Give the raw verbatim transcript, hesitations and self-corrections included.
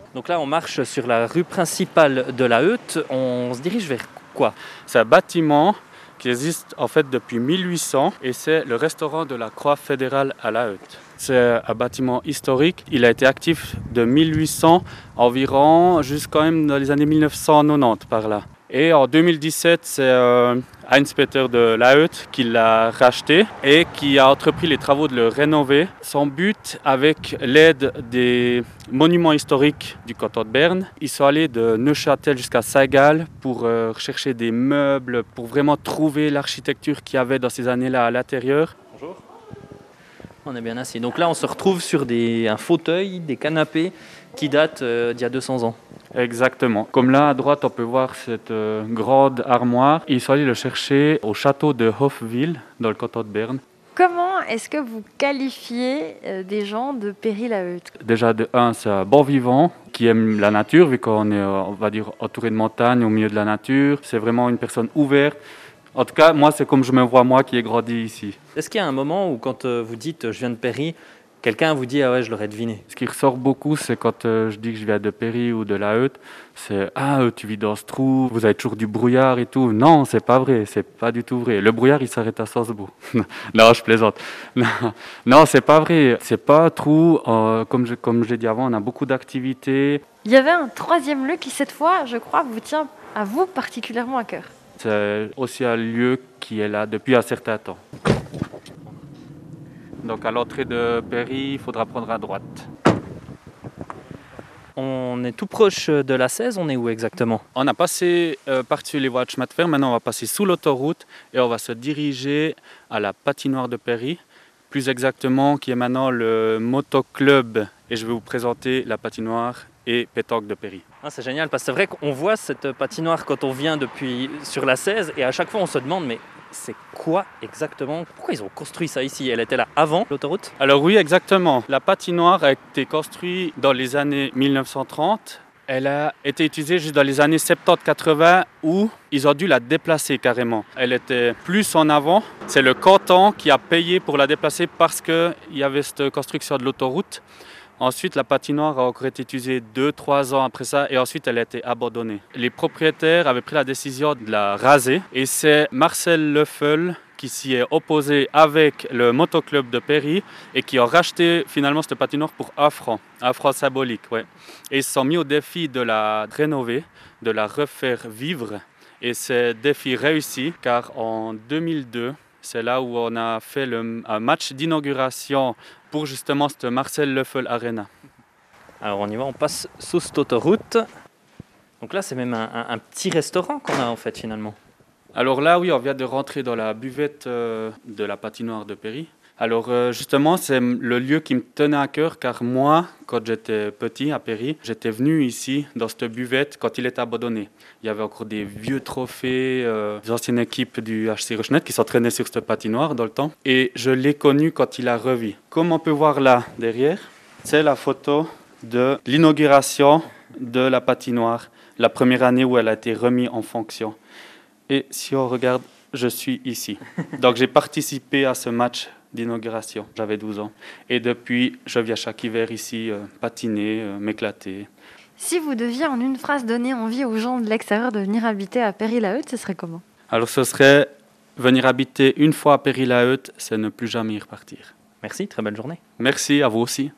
Donc là, on marche sur la rue principale de La Heute. On se dirige vers quoi? C'est un bâtiment qui existe en fait depuis mille huit cents et c'est le restaurant de la Croix fédérale à La Heute. C'est un bâtiment historique. Il a été actif de mille huit cents environ jusqu'à même dans les années mille neuf cent quatre-vingt-dix par là. Et en deux mille dix-sept, c'est euh, Heinz Peter de La Heute qui l'a racheté et qui a entrepris les travaux de le rénover. Son but, avec l'aide des monuments historiques du canton de Berne, ils sont allés de Neuchâtel jusqu'à Saint-Gall pour euh, rechercher des meubles, pour vraiment trouver l'architecture qu'il y avait dans ces années-là à l'intérieur. Bonjour. On est bien assis. Donc là, on se retrouve sur des, un fauteuil, des canapés qui datent euh, d'il y a deux cents ans. Exactement. Comme là à droite, on peut voir cette euh, grande armoire. Ils sont allés le chercher au château de Hofwil, dans le canton de Berne. Comment est-ce que vous qualifiez euh, des gens de Péry-la-Heute? Déjà, de un, c'est un bon vivant qui aime la nature, vu qu'on est, on va dire, entouré de montagnes, au milieu de la nature. C'est vraiment une personne ouverte. En tout cas, moi, c'est comme je me vois, moi, qui ai grandi ici. Est-ce qu'il y a un moment où, quand euh, vous dites « je viens de Péry », quelqu'un vous dit « ah ouais, je l'aurais deviné ». Ce qui ressort beaucoup, c'est quand euh, je dis que je viens de Péry ou de La Heute, c'est « ah, euh, tu vis dans ce trou, vous avez toujours du brouillard et tout ». Non, c'est pas vrai, c'est pas du tout vrai. Le brouillard, il s'arrête à Salzbourg. Non, je plaisante. Non, non, c'est pas vrai. C'est pas un trou. Euh, comme je, comme je l'ai dit avant, on a beaucoup d'activités. Il y avait un troisième lieu qui, cette fois, je crois, vous tient à vous particulièrement à cœur. C'est aussi un lieu qui est là depuis un certain temps. Donc à l'entrée de Péry, il faudra prendre à droite. On est tout proche de la seize, on est où exactement? On a passé euh, par-dessus les voies de chemin de fer, maintenant on va passer sous l'autoroute et on va se diriger à la patinoire de Péry, plus exactement qui est maintenant le motoclub. Et je vais vous présenter la patinoire et pétanque de Péry. Ah, c'est génial parce que c'est vrai qu'on voit cette patinoire quand on vient depuis sur la seize et à chaque fois on se demande mais c'est quoi exactement? Pourquoi ils ont construit ça ici? Elle était là avant l'autoroute? Alors oui, exactement. La patinoire a été construite dans les années mille neuf cent trente. Elle a été utilisée juste dans les années soixante-dix quatre-vingts où ils ont dû la déplacer carrément. Elle était plus en avant. C'est le canton qui a payé pour la déplacer parce qu'il y avait cette construction de l'autoroute. Ensuite, la patinoire a encore été utilisée deux trois ans après ça et ensuite elle a été abandonnée. Les propriétaires avaient pris la décision de la raser et c'est Marcel Leffel qui s'y est opposé avec le motoclub de Péry et qui a racheté finalement cette patinoire pour un franc, un franc symbolique. Ouais. Et ils se sont mis au défi de la rénover, de la refaire vivre et c'est défi réussi car en deux mille deux, c'est là où on a fait le, un match d'inauguration pour justement cette Marcel Leffel Arena. Alors on y va, on passe sous cette autoroute. Donc là c'est même un, un, un petit restaurant qu'on a en fait finalement. Alors là oui, on vient de rentrer dans la buvette euh, de la patinoire de Péry. Alors euh, justement c'est le lieu qui me tenait à cœur car moi, quand j'étais petit à Péry, j'étais venu ici dans cette buvette quand il était abandonné. Il y avait encore des vieux trophées, euh, des anciennes équipes du H C Rochenet qui s'entraînaient sur cette patinoire dans le temps. Et je l'ai connu quand il a revu. Comme on peut voir là derrière, c'est la photo de l'inauguration de la patinoire, la première année où elle a été remise en fonction. Et si on regarde, je suis ici. Donc j'ai participé à ce match d'inauguration. J'avais douze ans. Et depuis, je viens chaque hiver ici euh, patiner, euh, m'éclater. Si vous deviez en une phrase donner envie aux gens de l'extérieur de venir habiter à Péry-la-Heute, ce serait comment? Alors ce serait venir habiter une fois à Péry-la-Heute, c'est ne plus jamais y repartir. Merci, très belle journée. Merci, à vous aussi.